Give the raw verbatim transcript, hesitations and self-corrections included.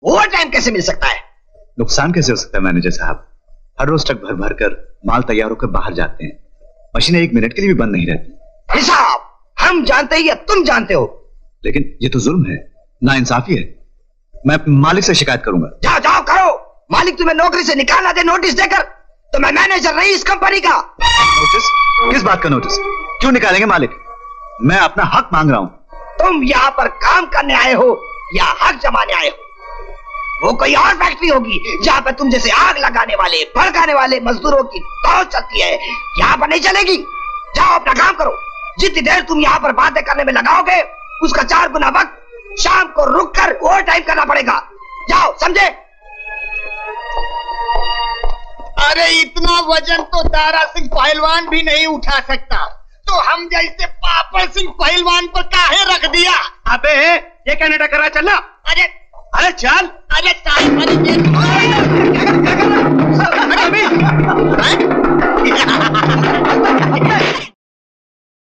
Over time कैसे मिल सकता है? नुकसान कैसे हो सकता है मैनेजर साहब? हर रोज ट्रक भर भर कर माल तैयार होकर बाहर जाते हैं, मशीनें एक मिनट के लिए भी बंद नहीं रहती। हिसाब हम जानते ही या तुम जानते हो? लेकिन ये तो जुल्म है, नाइंसाफी है। मैं मालिक से शिकायत करूंगा। जाओ जाओ करो। मालिक तुम्हें नौकरी से निकालना दे नोटिस देकर, तो मैं मैनेजर नहीं इस कंपनी का। नोटिस? किस बात का नोटिस? क्यों निकालेंगे मालिक? मैं अपना हक मांग रहा हूं। तुम यहाँ पर काम करने आए हो या हक जमाने आए हो? वो कोई और फैक्ट्री होगी जहाँ पर तुम जैसे आग लगाने वाले भड़काने वाले मजदूरों की पहुंच चलती है, यहाँ पर नहीं चलेगी। जाओ अपना काम करो। जितनी देर तुम यहाँ पर बातें करने में लगाओगे उसका चार गुना वक्त शाम को रुक कर ओवर टाइम करना पड़ेगा। जाओ, समझे? अरे इतना वजन तो दारा सिंह पहलवान भी नहीं उठा सकता, तो हम जैसे पापड़ सिंह पहलवान पर काहे रख दिया? अबे ये क्या नाटक कर रहा है? चलना। अरे अरे चल। अरे टाइम